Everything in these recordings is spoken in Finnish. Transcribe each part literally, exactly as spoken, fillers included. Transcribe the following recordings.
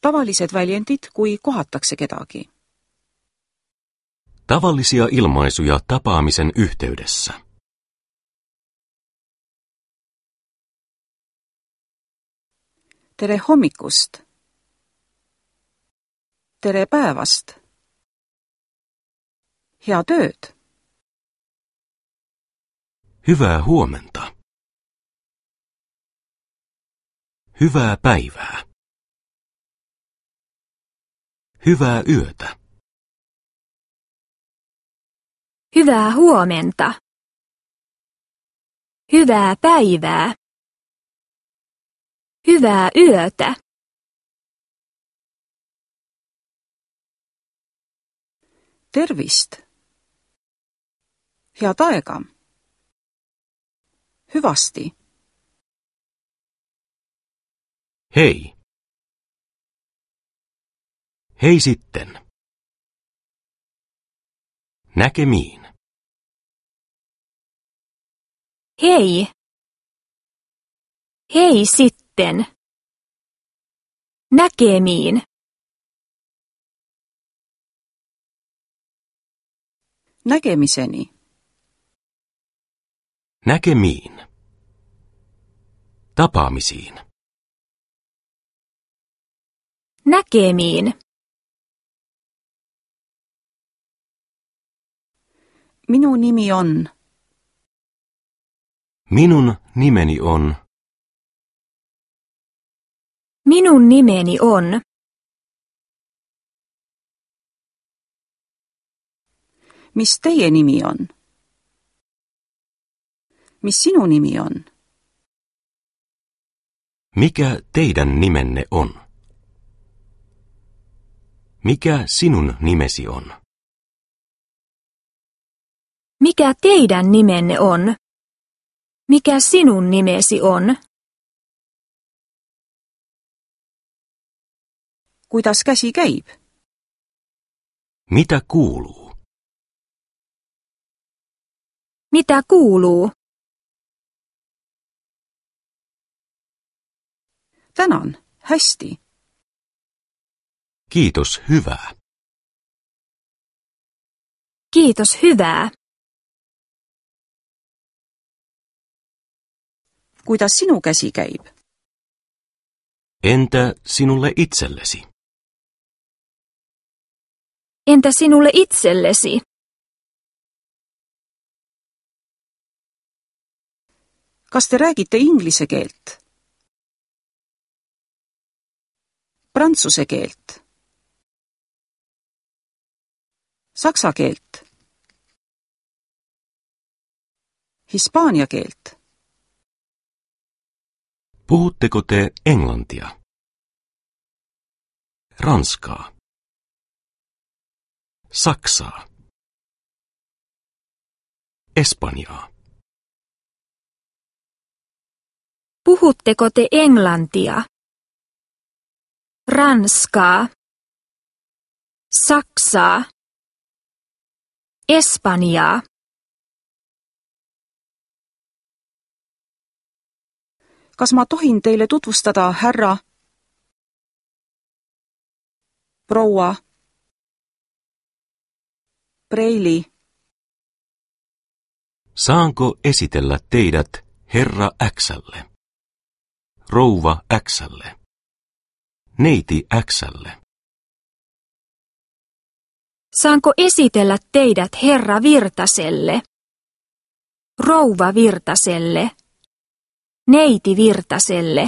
Tavallised väljendid, kui kohatakse kedagi. Tavallisia ilmaisuja tapaamisen yhteydessä. Tere hommikust. Tere päevast. Hea tööd. Hyvää huomenta. Hyvää päivää. Hyvää yötä. Hyvää huomenta. Hyvää päivää. Hyvää yötä. Tervist. Head aega. Hyvästi. Hei. Hei sitten. Näkemiin. Hei. Hei sitten. Näkemiin. Näkemiseni. Näkemiin. Tapaamisiin. Näkemiin. Minun nimi on. Minun nimeni on. Minun nimeni on. Mis teie nimi on? Mis sinu nimi on? Mikä teidän nimenne on? Mikä sinun nimesi on? Mikä teidän nimenne on? Mikä sinun nimesi on? Kuidas käsi käib? Mitä kuuluu? Mitä kuuluu? Tänan, hästi. Kiitos, hyvää. Kiitos, hyvää. Kuidas sinu käsi käib? Entä sinulle itsellesi? Entä sinulle itsellesi? Kas te räägite inglise keelt? Prantsuse keelt? Saksa keelt? Hispaania keelt? Puhutteko te englantia? Ranskaa? Saksaa? Espanjaa? Puhutteko te englantia? Ranskaa? Saksaa? Espanjaa? Kas ma tohin teile tutvustada härra? Proua? Preili? Saanko esitellä teidät herra X:lle? Rouva X:lle? Neiti X:lle? Saanko esitellä teidät herra Virtaselle? Rouva Virtaselle? Neiti Virtaselle?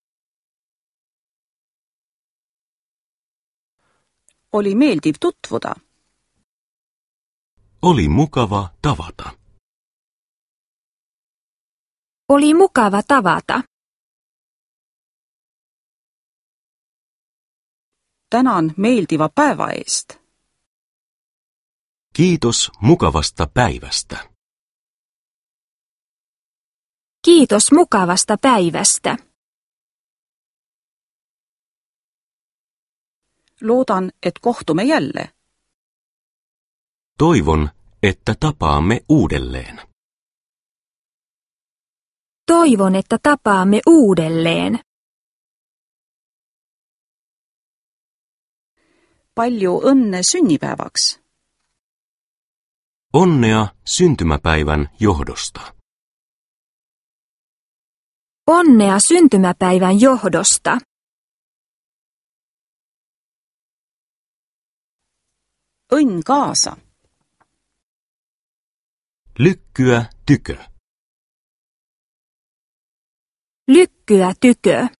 Oli meeldiv tutvuda. Oli mukava tavata. Oli mukava tavata. Tänan meeldiva päeva eest. Kiitos mukavasta päivästä. Kiitos mukavasta päivästä. Loodan, et kohtume jälle. Toivon, että tapaamme uudelleen. Toivon, että tapaamme uudelleen. palju õnne sünnipäevaks. Onnea syntymäpäivän johdosta. Onnea syntymäpäivän johdosta. Õnn kaasa. Lykkyä tykö. Lykkyä tykö.